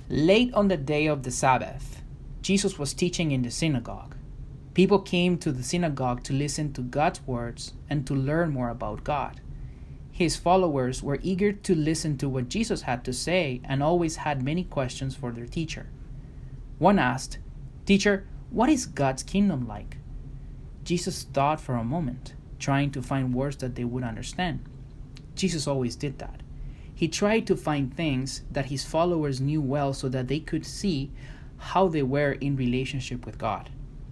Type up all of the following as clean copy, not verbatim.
Late on the day of the Sabbath, Jesus was teaching in the synagogue. People came to the synagogue to listen to God's words and to learn more about God. His followers were eager to listen to what Jesus had to say and always had many questions for their teacher. One asked, "Teacher, what is God's kingdom like?" Jesus thought for a moment, trying to find words that they would understand. Jesus always did that. He tried to find things that his followers knew well so that they could see how they were in relationship with God.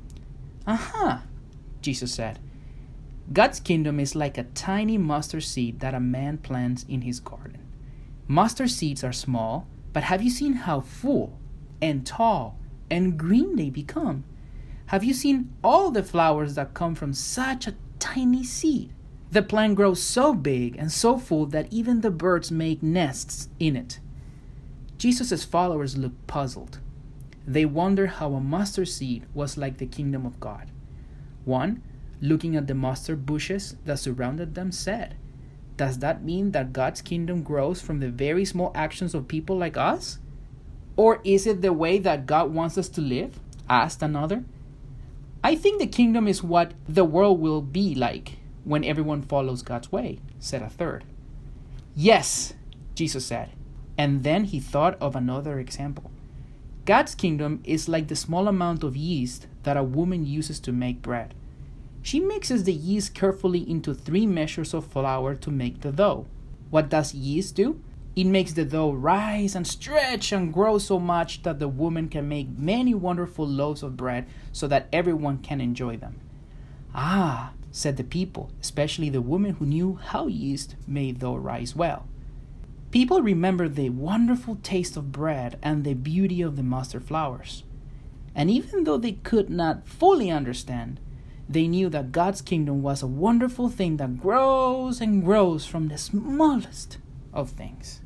"Aha," Jesus said. "God's kingdom is like a tiny mustard seed that a man plants in his garden. Mustard seeds are small, but have you seen how full and tall and green they become? Have you seen all the flowers that come from such a tiny seed? The plant grows so big and so full that even the birds make nests in it." Jesus' followers looked puzzled. They wondered how a mustard seed was like the kingdom of God. One, looking at the mustard bushes that surrounded them, said, "Does that mean that God's kingdom grows from the very small actions of people like us? Or is it the way that God wants us to live?" asked another. "I think the kingdom is what the world will be like when everyone follows God's way," said a third. "Yes," Jesus said, and then he thought of another example. God's kingdom is like the small amount of yeast that a woman uses to make bread. She mixes the yeast carefully into 3 measures of flour to make the dough. What does yeast do? It makes the dough rise and stretch and grow so much that the woman can make many wonderful loaves of bread so that everyone can enjoy them. "Ah," said the people, especially the woman who knew how yeast made dough rise well. People remembered the wonderful taste of bread and the beauty of the mustard flowers. And even though they could not fully understand, they knew that God's kingdom was a wonderful thing that grows and grows from the smallest of things.